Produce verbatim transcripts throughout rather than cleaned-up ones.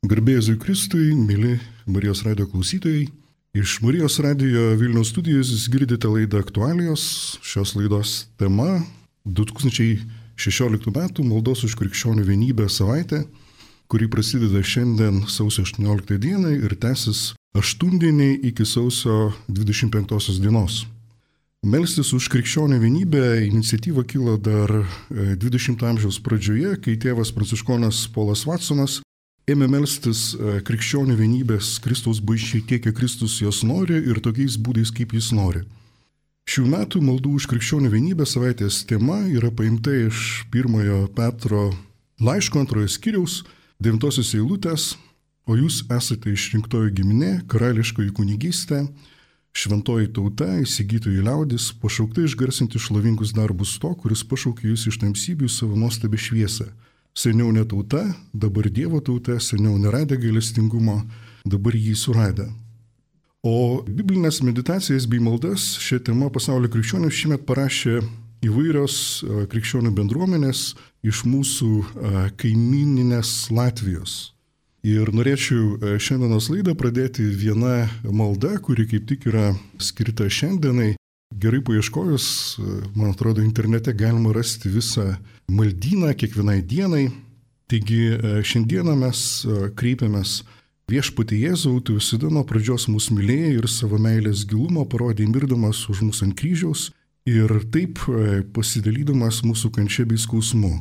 Garbė Jėzui Kristui, mėly Marijos radijo klausytojai. Iš Marijos radijo Vilniaus studijos jūs girdite laidą Aktualijos. Šios laidos tema du tūkstančiai šešioliktų metų Maldos už krikščionių vienybę savaitė, kuri prasideda šiandien sausio aštuonioliktą dieną ir tęsis aštuondienį iki sausio dvidešimt penktosios dienos. Melstis už krikščionių vienybę iniciatyva kilo dar dvidešimto amžiaus pradžioje, kai tėvas pranciškonas Polas Vatsonas ėmė melstis krikščionių vienybės Kristaus bažnyčiai tiek, kiek Kristus jos nori ir tokiais būdais, kaip jis nori. Šių metų maldų už krikščionių vienybę savaitės tema yra paimta iš pirmojo Petro laiško antrojo skyriaus devintosios eilutės, o jūs esate išrinktoji giminė, karališkoji kunigystė, šventoji tauta, įsigytoji liaudis, pašaukta išgarsinti šlovingus darbus to, kuris pašaukė jūs iš tamsybių savo nuostabią šviesą. Seniau ne tauta, dabar Dievo tauta, seniau neradę gailestingumo, dabar jį suradę. O biblinės meditacijas bei maldas šią temą pasaulio krikščionių šiemet parašė įvairios krikščionių bendruomenės iš mūsų kaimininės Latvijos. Ir norėčiau šiandienos laidą pradėti viena malda, kuri kaip tik yra skirta šiandienai. Gerai paieškojus, man atrodo, internete galima rasti visą maldyną kiekvienai dienai. Taigi šiandieną mes kreipiamės viešpatį Jėzau, tu visada nuo pradžios mūsų mylėjai ir savo meilės gilumą parodė mirdamas už mūsų ant kryžiaus ir taip pasidalydamas mūsų kančia bei skausmu.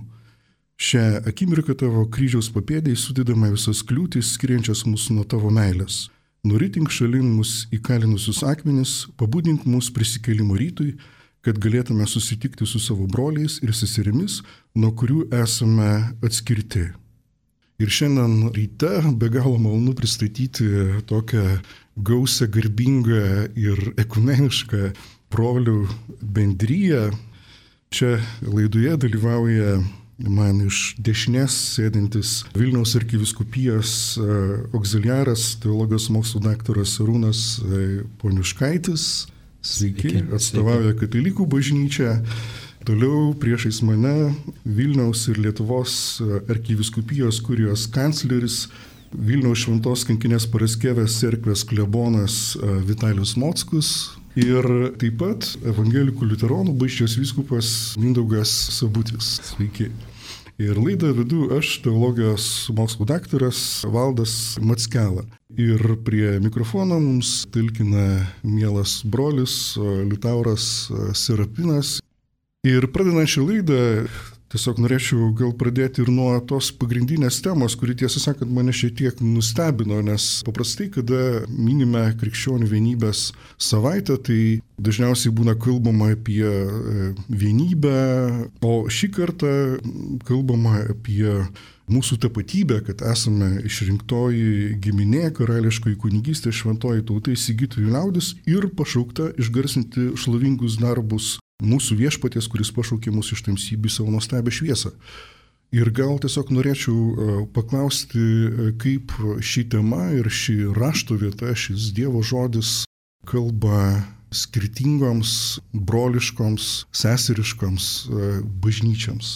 Šią akimirką tavo kryžiaus papėdėje sudedama visas kliūtis, skiriančias mūsų nuo tavo meilės. Nuritink šalin mus įkalinusius akmenis, pabudink mus prisikėlimo rytui, kad galėtume susitikti su savo broliais ir seserimis, nuo kurių esame atskirti. Ir šiandien ryte be galo malonu pristatyti tokią gausią, garbingą ir ekumenišką brolių bendriją. Čia laidoje dalyvauja man iš dešinės sėdintis Vilniaus arkivyskupijos auxiliaras, teologijos mokslų daktaras Arūnas Poniuškaitis. Sveiki, atstovauja Katalikų bažnyčią. Toliau priešais mane Vilniaus ir Lietuvos arkivyskupijos kurijos kancleris, Vilniaus Šventos kankinės Paraskevės cerkvės klebonas Vitalijus Mockus. Ir taip pat evangelikų liuteronų bažnyčios vyskupas Mindaugas Sabutis. Sveiki. Ir laidą vedu aš, teologijos mokslų daktaras Valdas Mackela. Ir prie mikrofono mums talkina mielas brolis Liutauras Serapinas. Ir pradedant šią laidą, tiesiog norėčiau gal pradėti ir nuo tos pagrindinės temos, kuri tiesą sakant mane šiek tiek nustebino, nes paprastai, kada minime krikščionių vienybės savaitę, tai dažniausiai būna kalbama apie vienybę, o šį kartą kalbama apie mūsų tapatybę, kad esame išrinktoji giminė, karališkoji kunigystė, šventoji tauta, įsigytoji liaudis ir pašaukta išgarsinti šlovingus darbus mūsų viešpaties, kuris pašaukė mus iš tamsybių savo nuostabią šviesą. Ir gal tiesiog norėčiau paklausti, kaip ši tema ir ši rašto vieta, šis Dievo žodis kalba skirtingoms, broliškoms, seseriškoms bažnyčiams.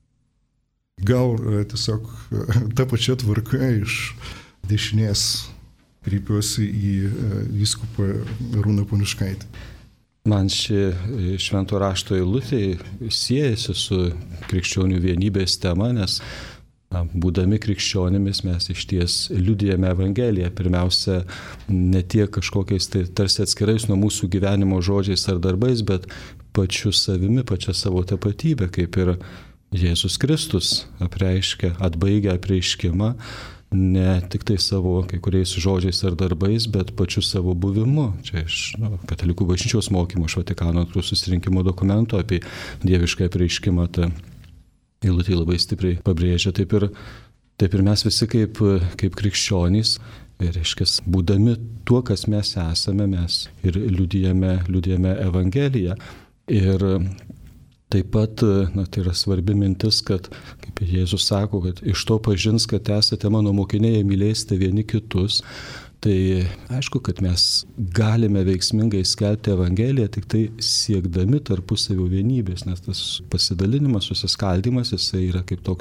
Gal tiesiog ta pačia tvarka iš dešinės kreipiuosi į vyskupą Arūną Poniuškaitį. Man ši švento rašto eilutė siejasi su krikščionių vienybės tema, nes na, būdami krikščionimis mes iš ties liudijame Evangeliją. Pirmiausia, ne tiek kažkokiais tai tarsi atskirais nuo mūsų gyvenimo žodžiais ar darbais, bet pačiu savimi, pačia savo tapatybę, kaip ir Jėzus Kristus apreiškia, atbaigia apreiškimą, ne tik tai savo kai kuriais žodžiais ar darbais, bet pačiu savo buvimu. Čia iš nu, Katalikų bažnyčios mokymo, iš Vatikano antrojo susirinkimo dokumento apie dievišką apreiškimą ta eilutė labai stipriai pabrėžia. Taip ir, taip ir mes visi kaip, kaip krikščionys, reiškia, būdami tuo, kas mes esame, mes ir liudijame, liudijame Evangeliją. Ir taip pat, na, tai yra svarbi mintis, kad, kaip Jėzus sako, kad iš to pažins, kad esate mano mokiniai, mylėsite vieni kitus. Tai aišku, kad mes galime veiksmingai skelbti Evangeliją tik tai siekdami tarpusavio vienybės, nes tas pasidalinimas, susiskaldymas, jisai yra kaip toks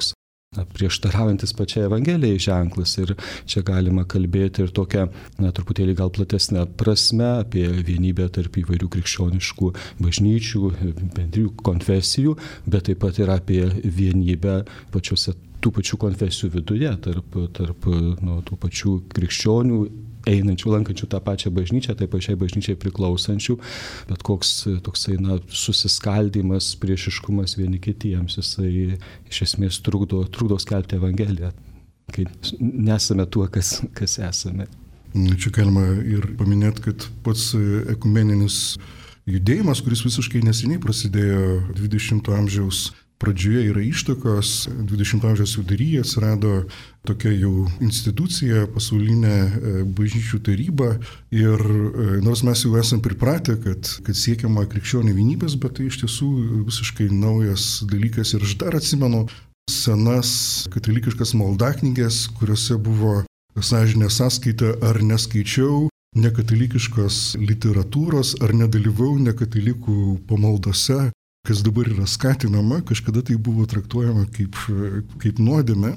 na, prieštaraujantis pačiai Evangelijai ženklas. Ir čia galima kalbėti ir tokią, na, truputėlį gal platesnę prasme apie vienybę tarp įvairių krikščioniškų bažnyčių, bendrijų, konfesijų, bet taip pat ir apie vienybę pačiuose tų pačių konfesijų viduje, tarp, tarp nu, tų pačių krikščionių, einančių, lankančių tą pačią bažnyčią, tai pačiai bažnyčiai priklausančių, bet koks toksai, na, susiskaldymas, priešiškumas vieni kitiems, jisai iš esmės trukdo, trukdo skelbti Evangeliją, kai nesame tuo, kas, kas esame. Čia galima ir paminėti, kad pats ekumeninis judėjimas, kuris visiškai neseniai prasidėjo dvidešimto amžiaus pradžioje, yra ištakos, dvidešimto amžiaus viduryje atsirado tokia jau institucija, pasaulinė bažnyčių taryba, ir nors mes jau esam pripratę, kad, kad siekiama krikščionių vienybės, bet tai iš tiesų visiškai naujas dalykas. Ir aš dar atsimenu senas katalikiškas maldaknygės, kuriuose buvo sąžinė sąskaita, ar neskaičiau nekatalikiškos literatūros, ar nedalyvau nekatalikų pamaldose, kas dabar yra skatinama, kažkada tai buvo traktuojama kaip, kaip nuodėmė.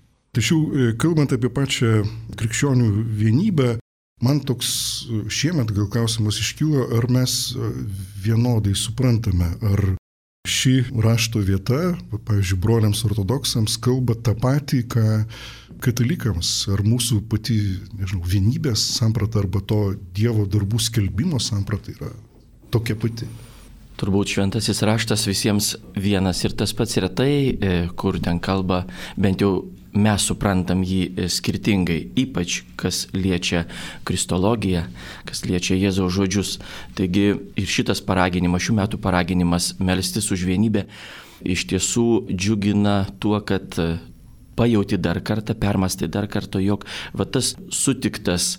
Tačiau, kalbant apie pačią krikščionių vienybę, man toks šiemet gal klausimas iškilo, ar mes vienodai suprantame, ar ši rašto vieta, pavyzdžiui, broliams ortodoksams, kalba tą patį, ką katalikams, ar mūsų pati, nežinau, vienybės samprata arba to Dievo darbų skelbimo samprata yra tokia pati. Turbūt šventasis raštas visiems vienas ir tas pats yra tai, kur ten kalba, bent jau mes suprantam jį skirtingai, ypač kas liečia kristologiją, kas liečia Jėzaus žodžius. Taigi ir šitas paraginimas, šių metų paraginimas melstis už vienybę iš tiesų džiugina tuo, kad pajauti dar kartą, permąstai dar kartą, jog va tas sutiktas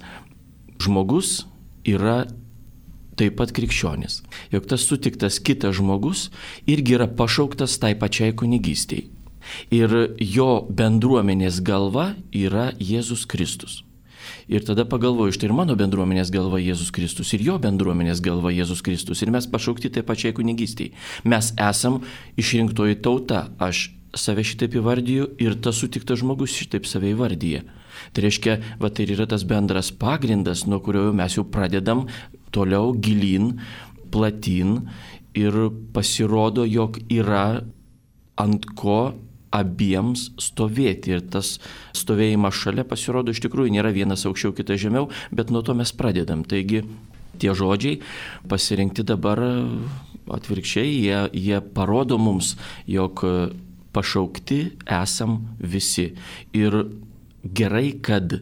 žmogus yra taip pat krikščionis. Jog tas sutiktas kitas žmogus irgi yra pašauktas tai pačiai kunigystei. Ir jo bendruomenės galva yra Jėzus Kristus. Ir tada pagalvoju, štai ir mano bendruomenės galva Jėzus Kristus, ir jo bendruomenės galva Jėzus Kristus. Ir mes pašaukti tai pačiai kunigystei. Mes esam išrinktoji tauta. Aš save šitaip įvardyju ir tas sutiktas žmogus šitaip save įvardyja. Tai reiškia, va tai yra tas bendras pagrindas, nuo kurio mes jau pradedam toliau gilyn, platyn ir pasirodo, jog yra ant ko abiems stovėti. Ir tas stovėjimas šalia pasirodo iš tikrųjų nėra vienas aukščiau, kitas žemiau, bet nuo to mes pradedam. Taigi tie žodžiai pasirinkti dabar atvirkščiai, jie, jie parodo mums, jog pašaukti esam visi. Ir gerai, kad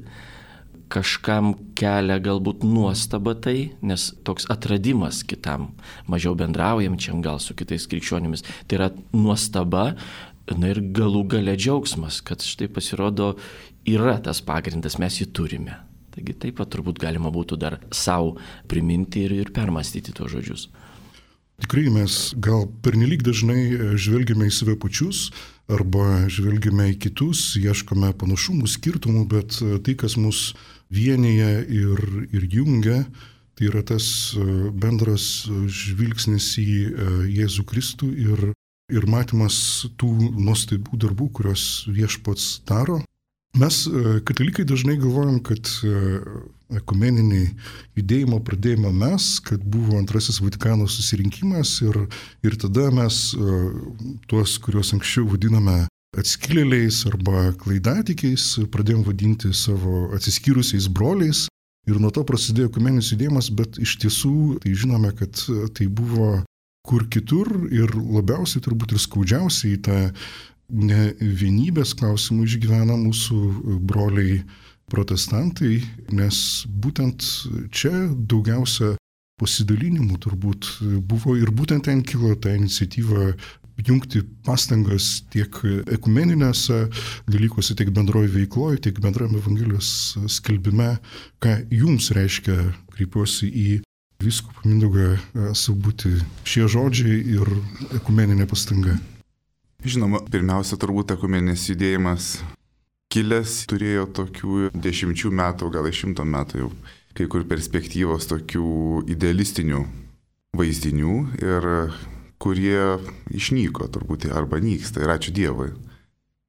kažkam kelia galbūt nuostaba tai, nes toks atradimas kitam, mažiau bendraujam čia gal su kitais krikščionimis, tai yra nuostaba, na ir galų gale džiaugsmas, kad štai pasirodo yra tas pagrindas, mes jį turime. Taigi taip pat turbūt galima būtų dar savo priminti ir, ir permastyti tuos žodžius. Tikrai mes gal pernelyg dažnai žvelgiame į save pačius arba žvelgiame į kitus, ieškome panašumų, skirtumų, bet tai, kas mus vienyje ir, ir jungia, tai yra tas bendras žvilgsnis į Jėzų Kristų ir, ir matymas tų nuostabių darbų, kurios viešpats daro. Mes, katalikai, dažnai galvojam, kad ekumeninį judėjimą pradėjome mes, kad buvo antrasis Vatikano susirinkimas ir, ir tada mes tuos, kuriuos anksčiau vadiname atskilėliais arba klaidatikiais, pradėjom vadinti savo atsiskyrusiais broliais ir nuo to prasidėjo ekumeninis judėjimas, bet iš tiesų tai žinome, kad tai buvo kur kitur ir labiausiai turbūt ir skaudžiausiai tą ne vienybės klausimų išgyvena mūsų broliai protestantai, nes būtent čia daugiausia pasidalinimų turbūt buvo ir būtent ten kilo ta iniciatyva jungti pastangas tiek ekumeninėse dalykuose, tiek bendroje veikloje, tiek bendrame Evangelijos skelbime, ką jums reiškia, kreipiuosi į vyskupą Mindaugą Sabutį, šie žodžiai ir ekumeninė pastanga. Žinoma, pirmiausia, turbūt ekumeninis judėjimas kilęs turėjo tokių dešimčių metų, gal šimto metų jau, kai kur perspektyvos tokių idealistinių vaizdinių ir kurie išnyko turbūt arba nyksta ir ačiū Dievui.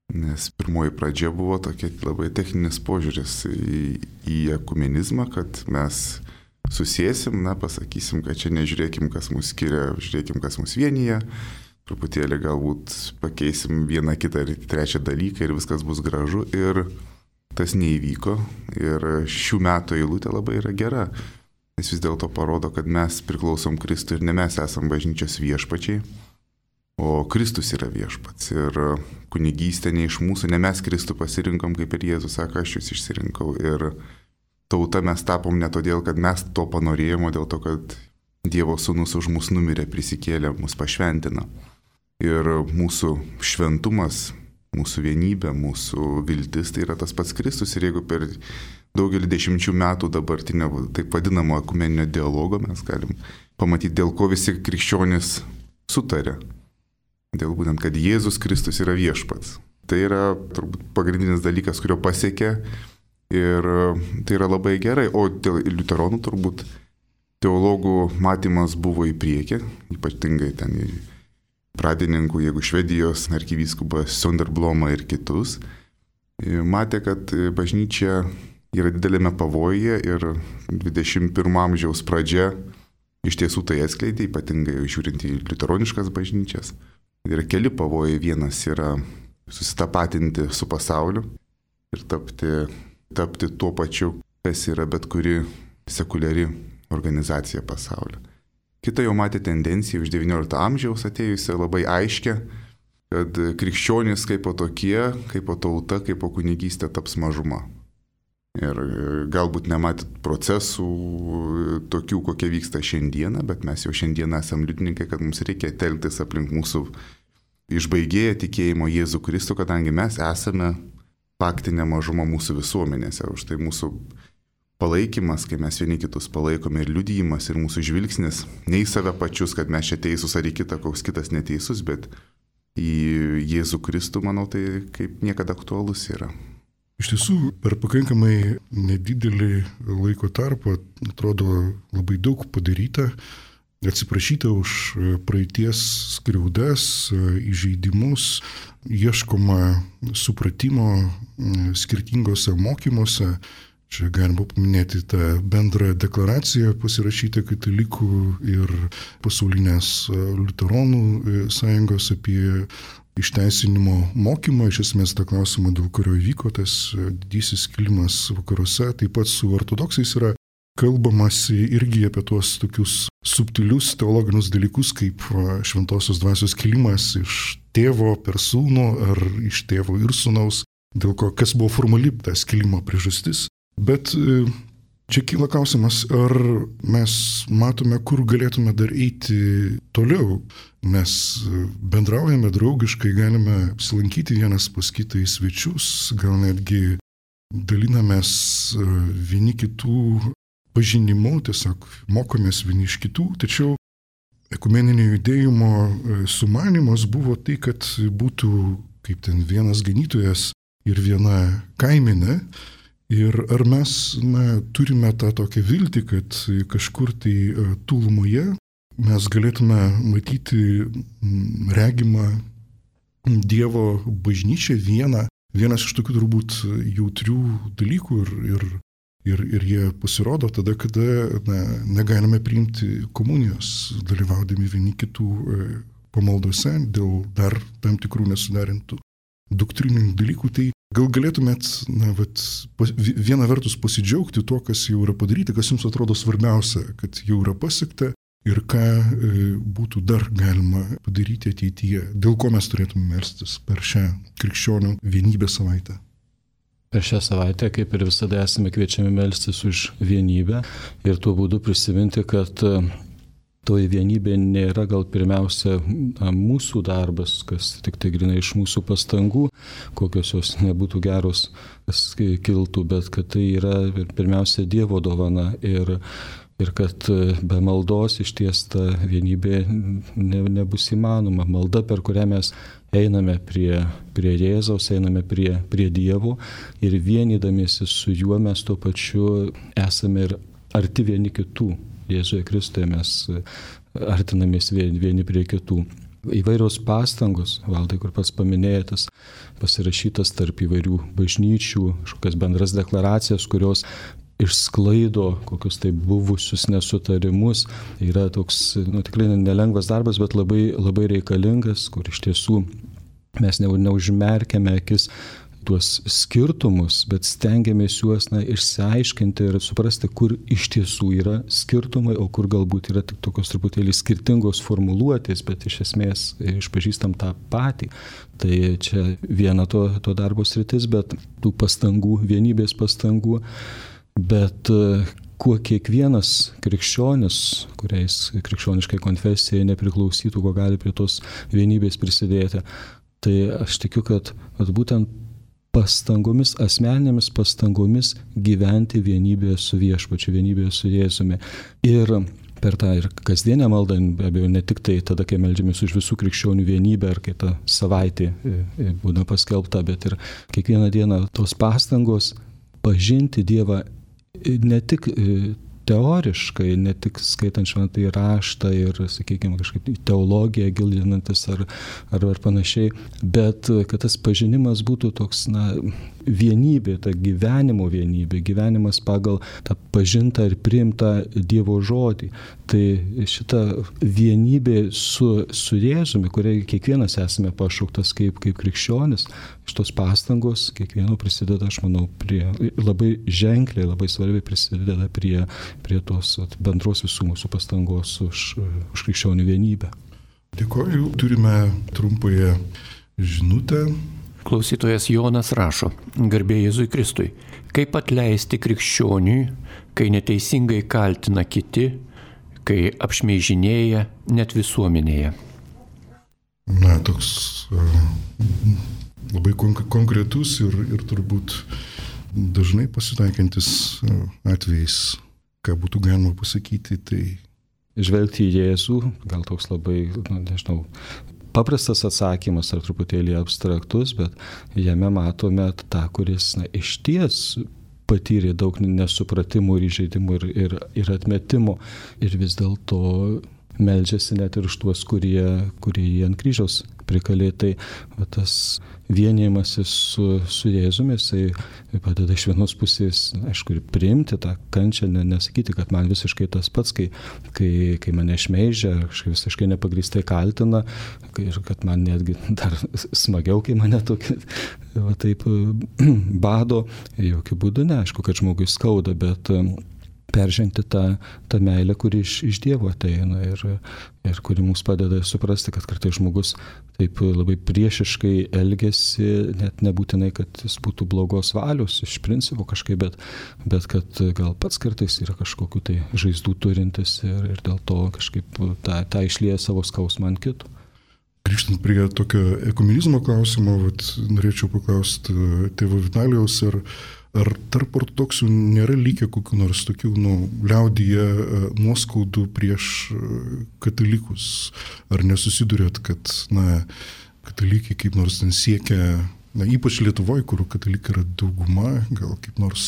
Nes pirmoji pradžia buvo tokia labai techninis požiūris į, į ekumenizmą, kad mes susėsim, na, pasakysim, kad čia nežiūrėkim, kas mus skiria, žiūrėkim, kas mus vienyje, truputėlį galbūt pakeisim vieną kitą ir trečią dalyką ir viskas bus gražu. Ir tas neįvyko. Ir šių metų eilutė labai yra gera. Nes vis dėlto parodo, kad mes priklausom Kristui ir ne mes esam bažnyčios viešpačiai, o Kristus yra viešpats. Ir kunigystė ne iš mūsų, ne mes Kristų pasirinkom, kaip ir Jėzus sako, aš jūs išsirinkau. Ir tauta mes tapom ne todėl, kad mes to panorėjom, o dėl to, kad Dievo sūnus už mus numirė, prisikėlė, mus pašventina. Ir mūsų šventumas, mūsų vienybė, mūsų viltis, tai yra tas pats Kristus. Ir jeigu per daugelį dešimčių metų dabartinio, taip vadinamo ekumeninio dialogo, mes galim pamatyti, dėl ko visi krikščionys sutarė. Dėl būtent, kad Jėzus Kristus yra viešpats. Tai yra turbūt pagrindinis dalykas, kurio pasiekė. Ir tai yra labai gerai. O dėl liuteronų turbūt teologų matymas buvo į priekį, ypatingai ten į pradininkų, jeigu Švedijos arkivyskupas Sonderblomą ir kitus, matė, kad bažnyčia yra didelėme pavojuje ir dvidešimt pirmo amžiaus pradžia iš tiesų tai atskleidė, ypatingai žiūrint į liuteroniškas bažnyčias. Yra keli pavojai. Vienas yra susitapatinti su pasauliu ir tapti, tapti tuo pačiu, kas yra bet kuri sekuliari organizacija pasaulio. Kita jau matė tendenciją iš devyniolikto amžiaus atėjusią labai aiškę, kad krikščionys kaip po tokie, kaip po tauta, kaip po kunigystė taps mažuma. Ir galbūt nematėt procesų tokių, kokie vyksta šiandieną, bet mes jau šiandieną esam liudininkai, kad mums reikia telktis aplink mūsų išbaigėję tikėjimo Jėzų Kristų, kadangi mes esame faktinė mažuma mūsų visuomenėse. Už tai mūsų palaikymas, kai mes vieni kitus palaikome, ir liudijimas, ir mūsų žvilgsnis ne į save pačius, kad mes čia teisūs ar į kitą, koks kitas neteisus, bet į Jėzų Kristų, manau, tai kaip niekada aktualus yra. Iš tiesų, per pakankamai nedidelį laiko tarpą, atrodo, labai daug padaryta, atsiprašyta už praeities skriaudas, įžeidimus, ieškoma supratimo skirtingose mokymuose. Čia galima paminėti tą bendrą deklaraciją pasirašytą katalikų ir pasaulinės liuteronų sąjungos apie išteisinimo mokymą, iš esmės tą klausimą, dėl kurio vyko tas didysis skilimas vakaruose. Taip pat su ortodoksais yra kalbamasi irgi apie tuos tokius subtilius teologinius dalykus, kaip šventosios dvasios kilimas iš tėvo per sūnų ar iš tėvo ir sūnaus, dėl ko kas buvo formali ta skilimo priežastis. Bet čia kyla klausimas, ar mes matome, kur galėtume dar eiti toliau. Mes bendraujame draugiškai, galime apsilankyti vienas pas kitą į svečius, gal netgi dalinamės vieni kitų pažinimu, tiesiog mokomės vieni iš kitų. Tačiau ekumeninio judėjimo sumanymas buvo tai, kad būtų kaip ten vienas ganytojas ir viena kaimenė. Ir ar mes na, turime tą tokią viltį, kad kažkur tai tolumoje mes galėtume matyti regimą Dievo bažnyčią vieną, vienas iš tokių turbūt jautrių dalykų ir, ir, ir, ir jie pasirodo tada, kada na, negalime priimti komunijos, dalyvaudami vieni kitų pamaldose dėl dar tam tikrų nesuderintų doktrininių dalykų. Tai gal galėtumėt na, vat, vieną vertus pasidžiaugti tuo, kas jau yra padaryta, kas jums atrodo svarbiausia, kad jau yra pasiekta ir ką e, būtų dar galima padaryti ateityje, dėl ko mes turėtume melstis per šią krikščionių vienybės savaitę. Per šią savaitę, kaip ir visada, esame kviečiami melstis už vienybę ir tuo būdu prisiminti, kad toji vienybė nėra gal pirmiausia na, mūsų darbas, kas tik tai grinai iš mūsų pastangų, kokios jos nebūtų geros, kas kiltų, bet kad tai yra pirmiausia Dievo dovana ir, ir kad be maldos iš ties ta vienybė ne, nebus įmanoma. Malda, per kurią mes einame prie, prie Jėzaus, einame prie, prie Dievo ir vienydamiesi su juo mes tuo pačiu esame ir arti vieni kitų. Jėzuje Kristuje mes artinamės vieni prie kitų. įvairios pastangos, Valdai, kur pats paminėtas, pasirašytas tarp įvairių bažnyčių, kažkokias bendras deklaracijas, kurios išsklaido kokius tai buvusius nesutarimus. Yra toks, nu, tikrai nelengvas darbas, bet labai, labai reikalingas, kur iš tiesų mes neužmerkiame akis tuos skirtumus, bet stengiamės juos na, išsiaiškinti ir suprasti, kur iš tiesų yra skirtumai, o kur galbūt yra tik tokios truputėlį skirtingos formuluotės, bet iš esmės išpažįstam tą patį. Tai čia viena to, to darbo sritis, bet tų pastangų, vienybės pastangų, bet kuo kiekvienas krikščionis, kuriais krikščioniškai konfesijai nepriklausytų, kuo gali prie tos vienybės prisidėti, tai aš tikiu, kad, kad būtent pastangomis, asmeninėmis pastangomis gyventi vienybėje su Viešpačiu, vienybėje su Jėzumi. Ir per tą ir kasdienę maldą, be abejo, ne tik tai tada, kai meldžiamės už visų krikščionių vienybę, ar kai ta savaitė būna paskelbta, bet ir kiekvieną dieną tos pastangos pažinti Dievą ne tik teoriškai, ne tik skaitant šventąjį raštą ir, sakykime, kažkaip į teologiją gilinantis ar, ar, ar panašiai, bet kad tas pažinimas būtų toks, na, vienybė, ta gyvenimo vienybė, gyvenimas pagal tą pažintą ir priimtą Dievo žodį. Tai šita vienybė su, su Jėzumi, kuriai kiekvienas esame pašauktas kaip, kaip krikščionis, šitos pastangos kiekvieno prisideda, aš manau, prie, labai ženkliai, labai svarbiai prisideda prie, prie tos bendros visų mūsų pastangos už, už krikščionių vienybę. Dėkoju, turime trumpąją žinutę. Klausytojas Jonas rašo, garbė Jėzui Kristui, kaip atleisti krikščioniui, kai neteisingai kaltina kiti, kai apšmeižinėja net visuomenėje? Na, toks uh, labai konk- konkretus ir, ir turbūt dažnai pasitaikantis uh, atvejais, ką būtų galima pasakyti, tai... Žvelgti į Jėzų, gal toks labai, na, nežinau, paprastas atsakymas ar truputėlį abstraktus, bet jame matome tą, kuris na, iš ties patyrė daug nesupratimų ir įžeidimų ir, ir, ir atmetimų ir vis dėlto meldžiasi net ir už tuos, kurie, kurie jį ant kryžiaus prikalė. Tai va, tas vienijimasis su, su Jėzumi, jisai padeda iš vienos pusės, aišku, ir priimti tą kančią, nesakyti, kad man visiškai tas pats, kai, kai, kai mane šmeižia, kažkaip visiškai nepagrįstai kaltina ir kad man netgi dar smagiau, kai mane tokį, va, taip bado, jokių būdų ne, aišku, kad žmogui skauda, bet peržengti tą, tą meilę, kuri iš, iš Dievo ateina ir, ir kuri mums padeda suprasti, kad kartais žmogus taip labai priešiškai elgesi, net nebūtinai, kad jis būtų blogos valios iš principo kažkaip, bet, bet kad gal pats kartais yra kažkokiu tai žaizdų turintis ir, ir dėl to kažkaip tą, tą išlieja savo skausmą ant kitų. Grįžtant prie tokio ekumenizmo klausimo, vat, norėčiau paklausti tėvo Vitalijaus, ar Ar tarp ortodoksų nėra likę kokių nors tokių, nu, liaudyje nuoskaudų prieš katalikus? Ar nesusidurėt, kad, na, katalikai kaip nors ten siekia, na, ypač Lietuvoje, kur katalikai yra dauguma, gal kaip nors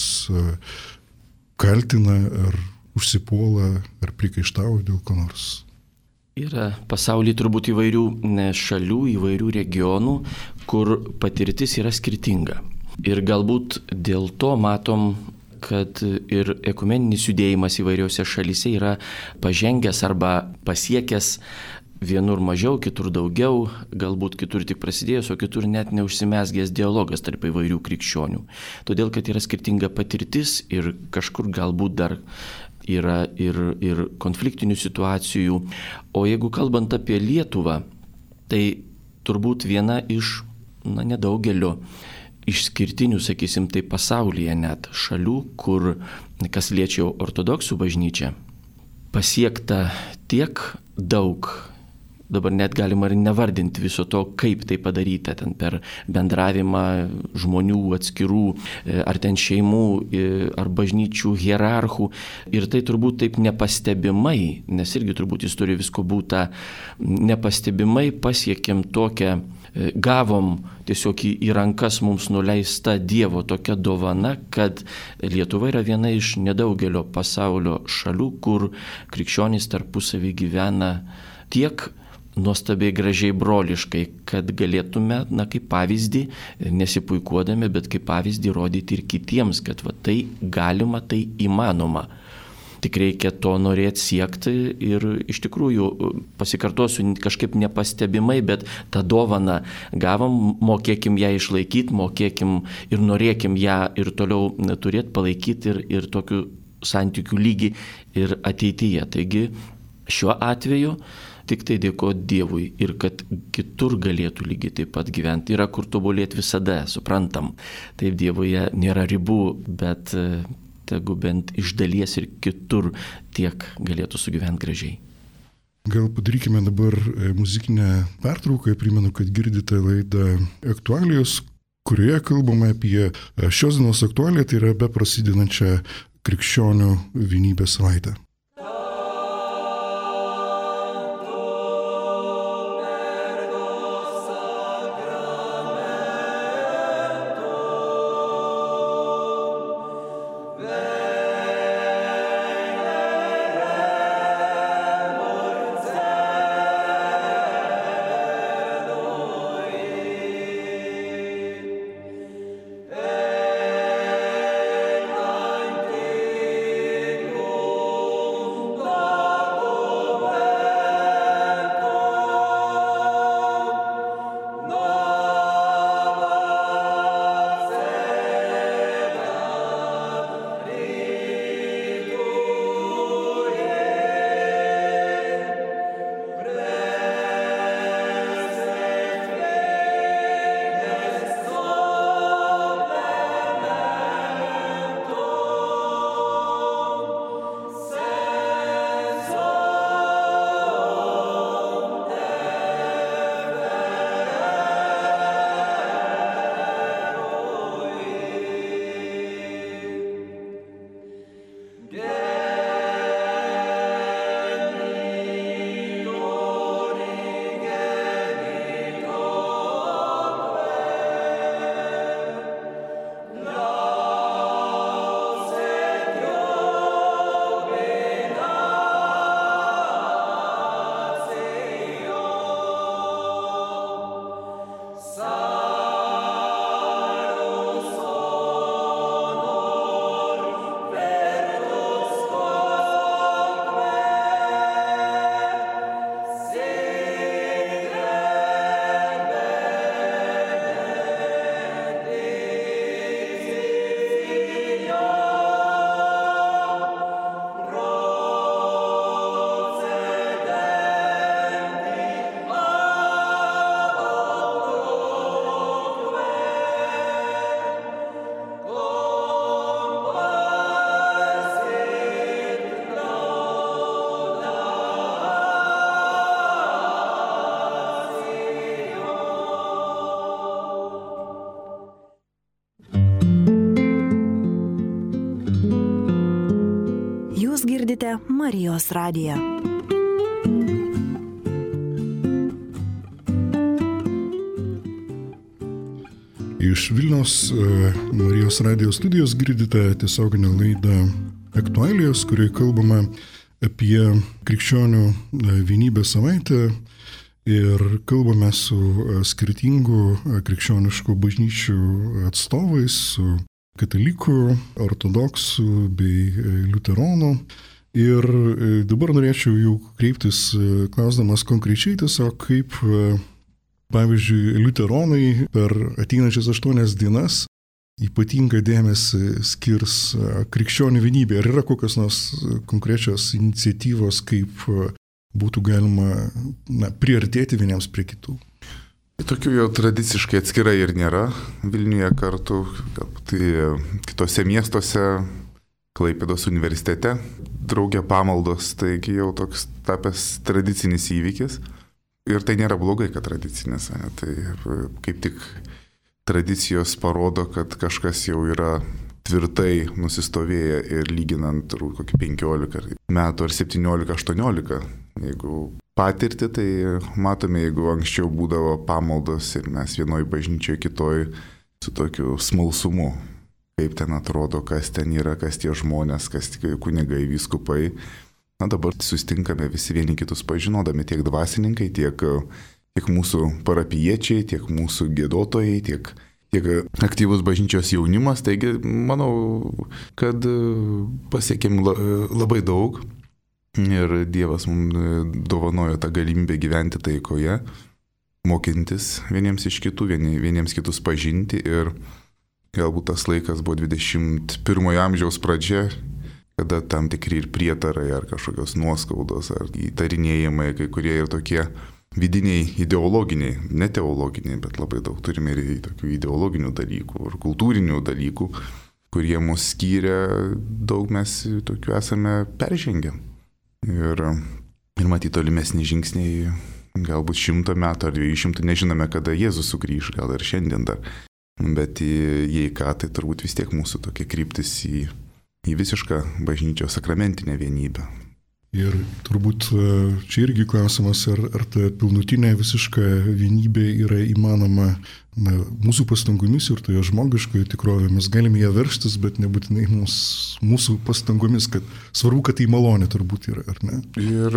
kaltina, ar užsipuola, ar prikaištauja dėl ko nors? Yra pasaulyje turbūt įvairių šalių, įvairių regionų, kur patirtis yra skirtinga. Ir galbūt dėl to matom, kad ir ekumeninis judėjimas įvairiose šalyse yra pažengęs arba pasiekęs vienur mažiau, kitur daugiau, galbūt kitur tik prasidėjęs, o kitur net neužsimezgęs dialogas tarp įvairių krikščionių. Todėl, kad yra skirtinga patirtis ir kažkur galbūt dar yra ir, ir konfliktinių situacijų. O jeigu kalbant apie Lietuvą, tai turbūt viena iš, na, nedaugelio išskirtinių, sakysim, tai pasaulyje net šalių, kur, kas liečia ortodoksų bažnyčią, pasiekta tiek daug, dabar net galima ir nevardinti viso to, kaip tai padaryta, ten per bendravimą žmonių atskirų, ar ten šeimų, ar bažnyčių hierarchų. Ir tai turbūt taip nepastebimai, nes irgi turbūt jis turi visko būta, nepastebimai pasiekėm tokią, gavom tiesiog į, į rankas mums nuleista Dievo tokia dovana, kad Lietuva yra viena iš nedaugelio pasaulio šalių, kur krikščionys tarpusavį gyvena tiek nuostabiai gražiai broliškai, kad galėtume, na, kaip pavyzdį, nesipuikuodami, bet kaip pavyzdį rodyti ir kitiems, kad va, tai galima, tai įmanoma. Tik reikia to norėti siekti ir iš tikrųjų, pasikartosiu, kažkaip nepastebimai, bet tą dovaną gavom, mokėkim ją išlaikyti, mokėkim ir norėkim ją ir toliau turėti, palaikyti ir, ir tokių santykių lygį ir ateityje. Taigi šiuo atveju tik tai dėkoti Dievui ir kad kitur galėtų lygiai taip pat gyventi. Yra kur tobulėti visada, suprantam. Taip, Dievuje nėra ribų, bet tegu bent iš dalies ir kitur tiek galėtų sugyventi gražiai. Gal padarykime dabar muzikinę pertrauką. Primenu, kad girdite laidą Aktualijos, kurioje kalbame apie šios dienos aktualiją, tai yra beprasidedančią krikščionių vienybės savaitę. Girdite Marijos radiją. Iš Vilniaus Marijos radijos studijos girdite tiesioginę laidą Aktualijos, kurioje kalbama apie krikščionių vienybės savaitę ir kalbame su skirtingų krikščioniškų bažnyčių atstovais, su katalikų, ortodoksų bei liuteronų. Ir dabar norėčiau jau kreiptis, klausdamas konkrečiai tiesiog, kaip, pavyzdžiui, liuteronai per ateinančias aštuonias dienas ypatingą dėmesį skirs krikščionių vienybė. Ar yra kokios nors konkrečios iniciatyvos, kaip būtų galima na, priartėti vieniems prie kitų? Tokių jau tradiciškai atskirai ir nėra. Vilniuje kartu, galbūt tai kitose miestuose, Klaipėdos universitete, draugė pamaldos, taigi jau toks tapęs tradicinis įvykis. Ir tai nėra blogai, kad tradicinis. Tai kaip tik tradicijos parodo, kad kažkas jau yra tvirtai nusistovėję ir lyginant kokį penkiolika metų ar septyniolika aštuoniolika. Jeigu patirti, tai matome, jeigu anksčiau būdavo pamaldos ir mes vienoj bažnyčioje, kitoj su tokiu smalsumu, kaip ten atrodo, kas ten yra, kas tie žmonės, kas kunigai, vyskupai. na dabar susitinkame visi vieni kitus pažinodami, tiek dvasininkai, tiek, tiek mūsų parapiečiai, tiek mūsų giedotojai, tiek, tiek aktyvus bažnyčios jaunimas. Taigi manau, kad pasiekėm labai daug ir Dievas mums dovanojo tą galimybę gyventi taikoje, mokintis vieniems iš kitų, vieni, vieniems kitus pažinti ir galbūt tas laikas buvo dvidešimt pirmojo amžiaus pradžia, kada tam tikri ir prietarai ar kažkokios nuoskaudos ar įtarinėjimai, kai kurie ir tokie vidiniai ideologiniai, ne teologiniai, bet labai daug turime ir tokių ideologinių dalykų ir kultūrinių dalykų, kurie mus skyrė, daug mes tokių esame peržengę. Ir, ir matyti tolimesni žingsniai, galbūt šimto metų ar dviejų šimtų, nežinome, kada Jėzus sugrįš, gal ir šiandien dar. Bet jei ką, tai turbūt vis tiek mūsų tokia kryptis į, į visišką bažnyčios sakramentinę vienybę. Ir turbūt čia irgi klausimas, ar, ar ta pilnutinė visiška vienybė yra įmanoma na, mūsų pastangomis ir toje žmogiškoje tikrovėje. Mes galime ją veržtis, bet nebūtinai mūs, mūsų pastangomis, kad svarbu, kad tai malonė turbūt yra, ar ne? Ir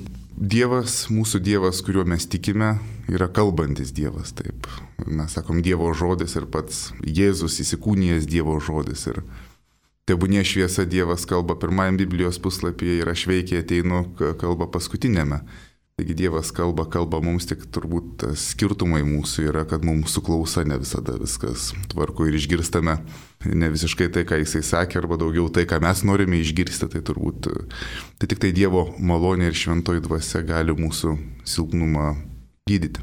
Dievas, mūsų Dievas, kuriuo mes tikime, yra kalbantis Dievas, taip. Mes sakom Dievo žodis ir pats Jėzus įsikūnijęs Dievo žodis. Ir tebūnie šviesa Dievas kalba pirmajam Biblijos puslapyje ir aš veikiai ateinu kalba paskutinėme. Taigi Dievas kalba, kalba mums, tik turbūt skirtumai mūsų yra, kad mums suklausa ne visada viskas tvarko ir išgirstame ne visiškai tai, ką jisai sakė, arba daugiau tai, ką mes norime išgirsti, tai turbūt tai tik tai Dievo malonė ir šventoji dvasia gali mūsų silpnumą gydyti.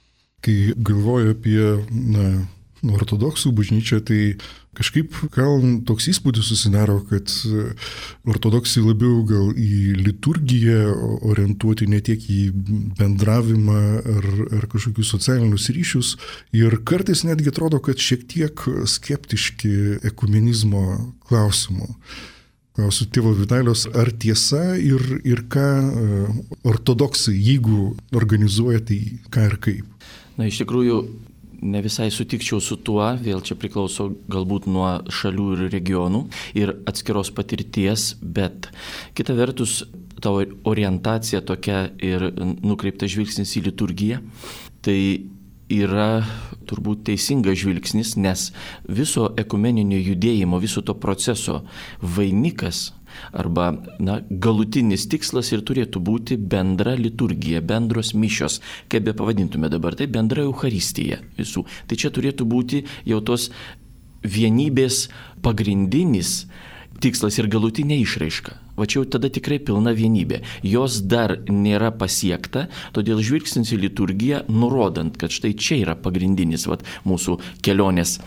Kai galvoju apie na, ortodoksų bažnyčią, tai kažkaip gal toks įspūdis susidaro, kad ortodoksai labiau gal į liturgiją orientuoti, ne tiek į bendravimą ar, ar kažkokius socialinius ryšius. Ir kartais netgi atrodo, kad šiek tiek skeptiški ekumenizmo klausimų. Klausiu tėvo Vitalijos, ar tiesa ir, ir ką ortodoksai, jeigu organizuoja, tai ką ir kaip? Na, iš tikrųjų, ne visai sutikčiau su tuo, vėl čia priklauso galbūt nuo šalių ir regionų ir atskiros patirties, bet kita vertus ta orientacija tokia ir nukreipta žvilgsnis į liturgiją, tai yra turbūt teisingas žvilgsnis, nes viso ekumeninio judėjimo, viso to proceso vainikas arba na, galutinis tikslas ir turėtų būti bendra liturgija, bendros mišios, kaip be pavadintume dabar, tai bendra Eucharistija visų. Tai čia turėtų būti jau tos vienybės pagrindinis tikslas ir galutinė išraiška. Va čia jau tada tikrai pilna vienybė. Jos dar nėra pasiekta, todėl žvilgsnis į liturgiją, nurodant, kad štai čia yra pagrindinis vat, mūsų kelionės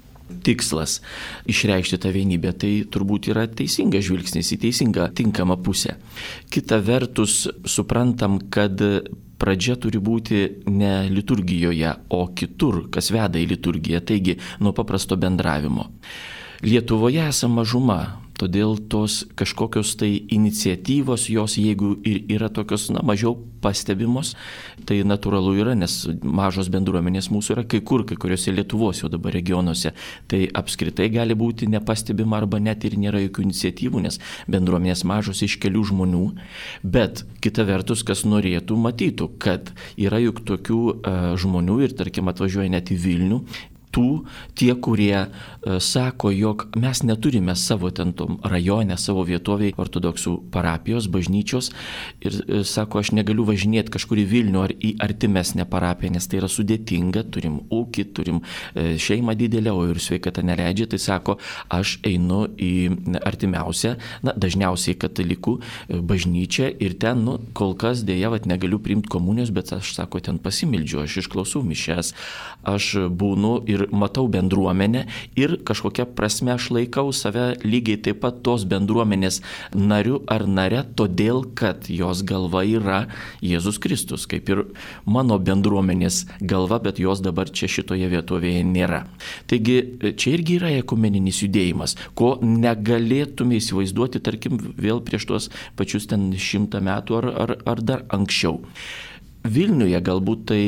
tikslas išreikšti tą vienybę, tai turbūt yra teisingas žvilgsnis į teisingą, tinkamą pusę. Kita vertus, suprantam, kad pradžia turi būti ne liturgijoje, o kitur, kas veda į liturgiją, taigi nuo paprasto bendravimo. Lietuvoje esame mažuma, todėl tos kažkokios tai iniciatyvos, jos jeigu ir yra tokios na, mažiau pastebimos, tai natūralu yra, nes mažos bendruomenės mūsų yra kai kur, kai kuriuose Lietuvos jau dabar regionuose, tai apskritai gali būti nepastebima arba net ir nėra jokių iniciatyvų, nes bendruomenės mažos iš kelių žmonių, bet kita vertus, kas norėtų, matytų, kad yra juk tokių uh, žmonių ir tarkim atvažiuoja net į Vilnių, tų, tie, kurie e, sako, jog mes neturime savo ten tom rajone, savo vietoviai ortodoksų parapijos, bažnyčios ir e, sako, aš negaliu važinėti kažkur į Vilnių ar į artimesnę parapiją, nes tai yra sudėtinga, turim ūkį, turim e, šeimą didelę, o ir sveikata neleidžia, tai sako, aš einu į artimiausią, na, dažniausiai katalikų e, bažnyčią ir ten, nu, kol kas dėja, vat, negaliu priimti komunijos, bet aš, sako, ten pasimildžiu, aš išklausau mišes, aš būnu ir matau bendruomenę ir kažkokia prasme aš laikau save lygiai taip pat tos bendruomenės nariu ar nare, todėl kad jos galva yra Jėzus Kristus, kaip ir mano bendruomenės galva, bet jos dabar čia šitoje vietovėje nėra. Taigi čia irgi yra ekumeninis judėjimas, ko negalėtume įsivaizduoti, tarkim, vėl prieš tuos pačius ten šimtą metų ar, ar, ar dar anksčiau. Vilniuje galbūt tai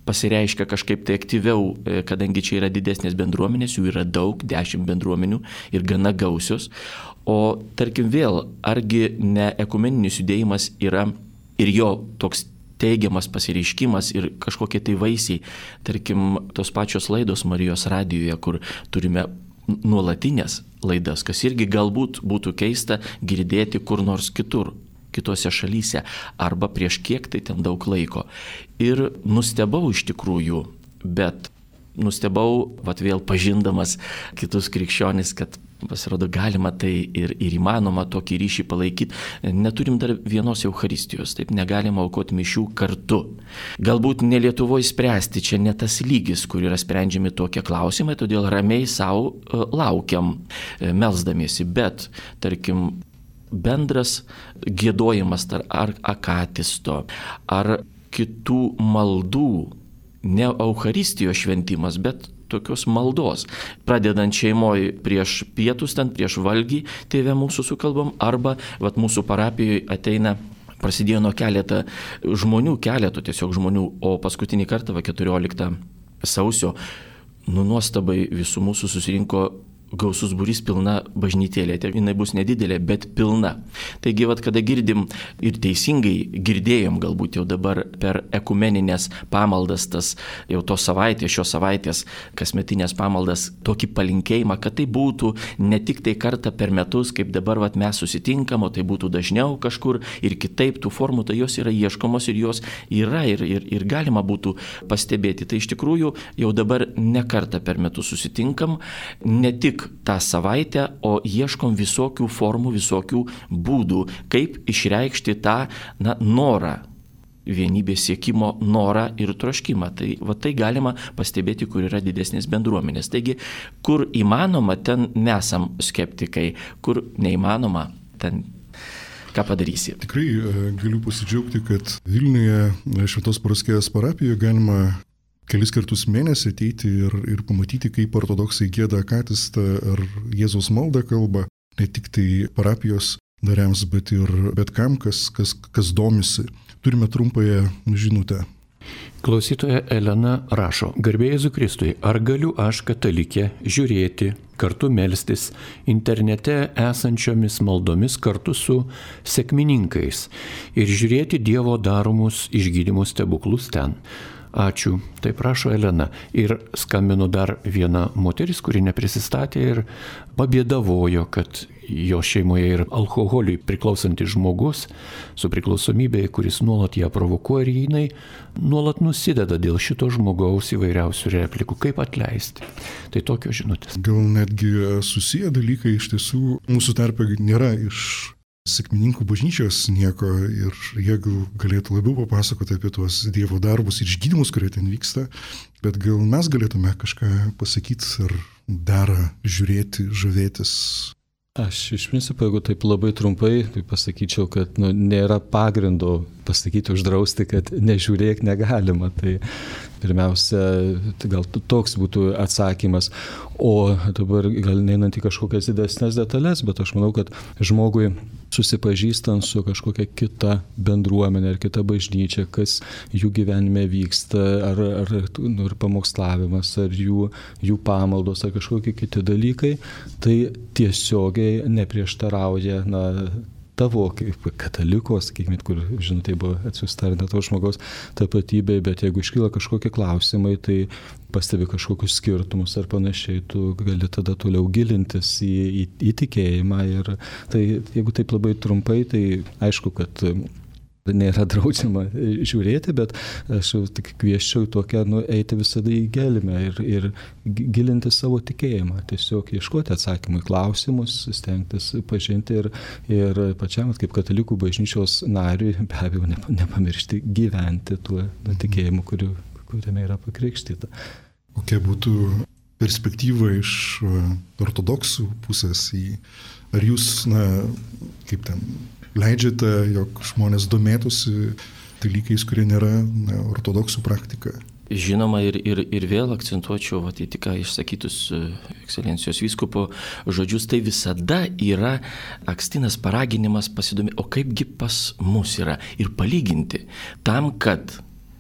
pasireiškia kažkaip tai aktyviau, kadangi čia yra didesnės bendruomenės, jų yra daug, dešimt bendruomenių ir gana gausios. O tarkim vėl, argi ne ekumeninis judėjimas yra ir jo toks teigiamas pasireiškimas ir kažkokie tai vaisiai, tarkim, tos pačios laidos Marijos radijoje, kur turime nuolatinės laidas, kas irgi galbūt būtų keista girdėti kur nors kitur, kitose šalyse, arba prieš kiek tai ten daug laiko. Ir nustebau iš tikrųjų, bet nustebau, vat vėl pažindamas kitus krikščionis, kad pasirodo galima tai ir, ir įmanoma tokį ryšį palaikyti. Neturim dar vienos Eucharistijos, taip negalima aukoti mišių kartu. Galbūt ne Lietuvoje spręsti, čia ne tas lygis, kur yra sprendžiami tokie klausimai, todėl ramiai savo laukiam, melsdamiesi, bet tarkim, bendras giedojimas ar akatisto, ar kitų maldų, ne Eucharistijos šventimas, bet tokios maldos. Pradedant šeimoje prieš pietus, ten prieš valgį, tėvę mūsų sukalbam, arba vat, mūsų parapijoje ateina, prasidėjo nuo keletą žmonių, keletų tiesiog žmonių, o paskutinį kartą, va keturioliktą sausio, nu nuostabai visų mūsų susirinko gausus būrys, pilna bažnytėlė. Tai jinai bus nedidelė, bet pilna. Taigi, vat, kada girdim ir teisingai girdėjom galbūt jau dabar per ekumeninės pamaldas, tas jau tos savaitės, šios savaitės kasmetinės pamaldas, tokį palinkėjimą, kad tai būtų ne tik tai kartą per metus, kaip dabar vat, mes susitinkam, o tai būtų dažniau kažkur ir kitaip tų formų, tai jos yra ieškomos ir jos yra ir, ir, ir galima būtų pastebėti. Tai iš tikrųjų jau dabar ne kartą per metus susitinkam, ne tik tą savaitę, o ieškom visokių formų, visokių būdų, kaip išreikšti tą na, norą, vienybės siekimo norą ir troškimą. Tai, va, tai galima pastebėti, kur yra didesnės bendruomenės. Taigi, kur įmanoma, ten nesam skeptikai, kur neįmanoma, ten ką padarysi. Tikrai galiu pasidžiaugti, kad Vilniuje Šventos Paraskevės parapijoje galima kelis kartus mėnesį ateiti ir, ir pamatyti, kaip ortodoksai gieda akatistą ar Jėzaus maldą kalba, ne tik tai parapijos nariams, bet ir bet kam, kas, kas, kas domisi. Turime trumpąją žinutę. Klausytoja Elena rašo, garbė Jėzui Kristui, ar galiu aš katalikė žiūrėti, kartu melstis internete esančiomis maldomis kartu su sekmininkais ir žiūrėti Dievo daromus išgydymus stebuklus ten? Ačiū. Taip prašo Elena. Ir skambino dar viena moteris, kuri neprisistatė ir pabėdavojo, kad jo šeimoje yra alkoholiui priklausantis žmogus su priklausomybė, kuris nuolat ją provokuoja ir jinai nuolat nusideda dėl šito žmogaus įvairiausių replikų. Kaip atleisti? Tai tokios žinutės. Gal netgi susiję dalykai iš tiesų mūsų tarpe nėra iš sekmininkų bažnyčios nieko ir jeigu galėtų labiau papasakoti apie tuos Dievo darbus ir išgydymus, kurie ten vyksta, bet gal mes galėtume kažką pasakyti ar dera žiūrėti, žavėtis. Aš iš principo, jeigu taip labai trumpai, tai pasakyčiau, kad nu, nėra pagrindo pasakyti, uždrausti, kad nežiūrėk negalima. Tai pirmiausia, tai gal toks būtų atsakymas. O dabar gal neinant į kažkokias didesnės detalės, bet aš manau, kad žmogui susipažįstant su kažkokia kita bendruomenė ar kita bažnyčia, kas jų gyvenime vyksta, ar, ar, nu, ar pamokslavimas, ar jų, jų pamaldos, ar kažkokie kiti dalykai, tai tiesiogiai neprieštarauja na, tavo kaip kataliko, sakykime, kur, žinote, buvo atsiųsta ar ne tavo žmogaus tapatybė, bet jeigu iškyla kažkokie klausimai, tai pastebi kažkokius skirtumus ar panašiai, tu gali tada toliau gilintis į, į, į tikėjimą. Ir tai, jeigu taip labai trumpai, tai aišku, kad nėra draudžiama žiūrėti, bet aš tik kvieščiau tokią, nu, eiti visada į gelmę ir, ir gilinti savo tikėjimą. Tiesiog ieškoti atsakymų į klausimus, stengtis pažinti ir, ir pačiam, kaip katalikų bažnyčios nariui, be abejo, nepamiršti gyventi tuo nu, tikėjimu, kuriu, kuriame yra pakrikštyta. Kokia būtų perspektyva iš ortodoksų pusės į, ar jūs, na, kaip ten, leidžiate, jog žmonės domėtųsi dalykais, kurie nėra na, ortodoksų praktika? Žinoma, ir, ir, ir vėl akcentuočiau va, tai tik išsakytus ekscelencijos vyskupo žodžius, tai visada yra akstinas paraginimas pasidomėti, o kaipgi pas mus yra ir palyginti tam, kad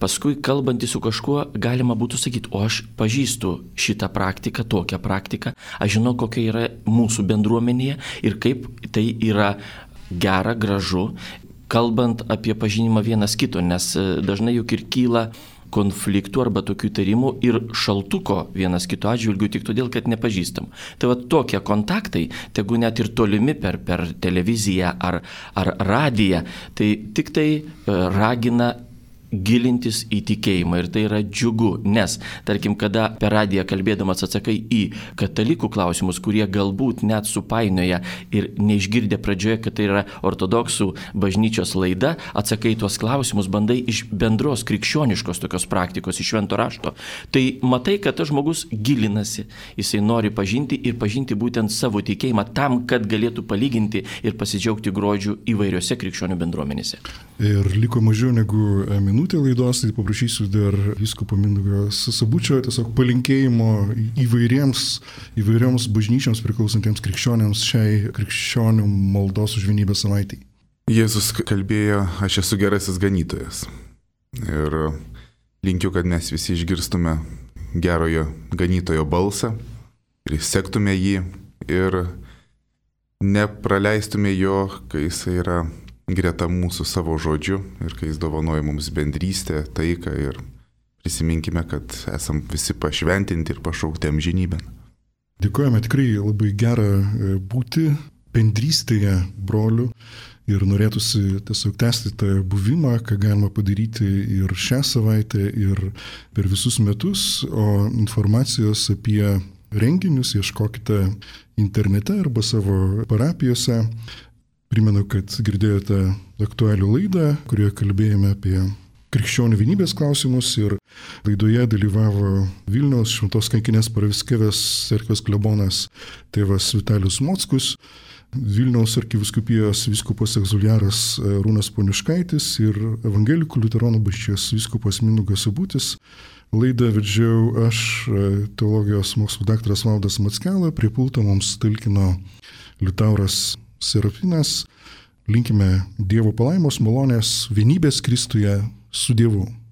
paskui kalbantys su kažkuo galima būtų sakyti, o aš pažįstu šitą praktiką, tokią praktiką, aš žinau, kokia yra mūsų bendruomenėje ir kaip tai yra gera, gražu, kalbant apie pažinimą vienas kito, nes dažnai juk ir kyla konfliktų arba tokių tarimų ir šaltuko vienas kito atžvilgių tik todėl, kad nepažįstam. Tai va tokie kontaktai, tegu net ir tolimi per, per televiziją ar, ar radiją, tai tik tai ragina gilintis į tikėjimą ir tai yra džiugu, nes, tarkim, kada per radiją kalbėdamas atsakai į katalikų klausimus, kurie galbūt net supainioja ir neišgirdę pradžioje, kad tai yra ortodoksų bažnyčios laida, atsakai tuos klausimus, bandai iš bendros krikščioniškos tokios praktikos, iš švento rašto, tai matai, kad tas žmogus gilinasi, jisai nori pažinti ir pažinti būtent savo tikėjimą tam, kad galėtų palyginti ir pasidžiaugti grožiu įvairiose krikščionių bendruomenėse. Ir liko mažiau negu minutė laidos, tai paprašysiu dar vyskupo Mindaugo Sabučio tiesiog palinkėjimo įvairiems, įvairioms bažnyčioms priklausantiems krikščioniams šiai krikščionių maldos už vienybę savaitei. Jėzus kalbėjo, aš esu gerasis ganytojas. Ir linkiu, kad mes visi išgirstume gerojo ganytojo balsą ir sektume jį ir nepraleistume jo, kai jis yra greta mūsų savo žodžiu ir kai jis dovanoja mums bendrystę, taiką ir prisiminkime, kad esam visi pašventinti ir pašaukti amžinybėn. Dėkojame, tikrai labai gera būti bendrystėje brolių ir norėtųsi tiesiog tęsti tą buvimą, ką galima padaryti ir šią savaitę, ir per visus metus, o informacijos apie renginius ieškokite internete arba savo parapijose. Primenu, kad girdėjote aktualių laidą, kurioje kalbėjome apie krikščionių vienybės klausimus ir laidoje dalyvavo Vilniaus Šventos Kankinės Paraviskevės cerkvės klebonas tėvas Vitalijus Mockus, Vilniaus arkivyskupijos vyskupas egzuliaras Arūnas Poniškaitis ir evangelikų liuteronų bažnyčios vyskupas Mindaugas Sabutis. Laidą vedžiau aš, teologijos mokslų daktaras Valdas Mackela, prie pulto mums talkino Liutauras Serafinas. Linkime Dievo palaimos, malonės, vienybės Kristuje su Dievu.